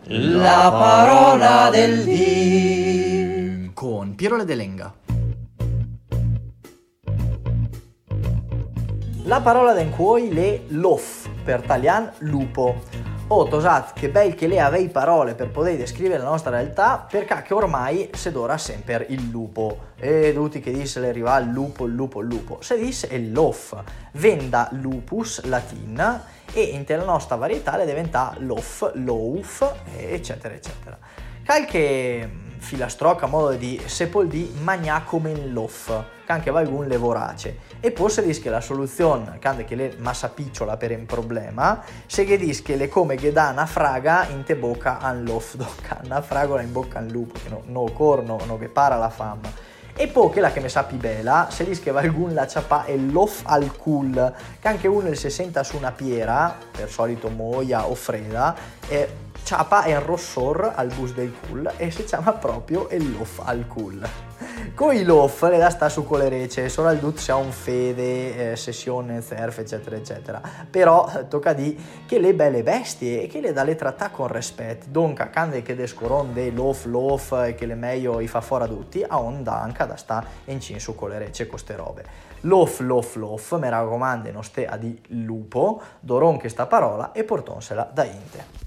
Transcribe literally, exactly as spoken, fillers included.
La parola del dì con Piero de Lenga. La parola d'en cuoi le lof, per talian lupo. Oh, tosat, che bel che le avei parole per poter descrivere la nostra realtà, perché che ormai se d'ora sempre il lupo. E tutti che disse le arriva il lupo, il lupo, il lupo. Se disse il lof, venda lupus latin, e in la nostra varietà le diventa lof, louf, eccetera, eccetera. Qualche filastrocca a modo di sepoldi magna come il lof, che anche valgun le vorace. E poi si dice che la soluzione, che che le massa picciola per un problema, se che dice che le come che dà una fraga in te bocca an lof, docca una fragola in bocca al lupo, che no, no corno, no che para la fama. E poi che la che mi sappi bella, se dice che valgun la ciapà è lof al cul, che anche uno se senta su una piera, per solito moia o fredda, e ciapa è un rossor al bus del cul e si chiama proprio il lof al cul. Con i lof le da sta su con le rece, solo al dut sia un fede, eh, sessione, surf, eccetera, eccetera. Però eh, tocca di che le belle bestie e che le da le tratta con rispetto. Donca, cande che descoron de lof, lof e che le meglio i fa fuori a tutti, a onda anche da sta in cin su con le rece con ste robe. Lof, lof, lof, mi raccomando, non ste a di lupo, doron che sta parola e portonsela da inte.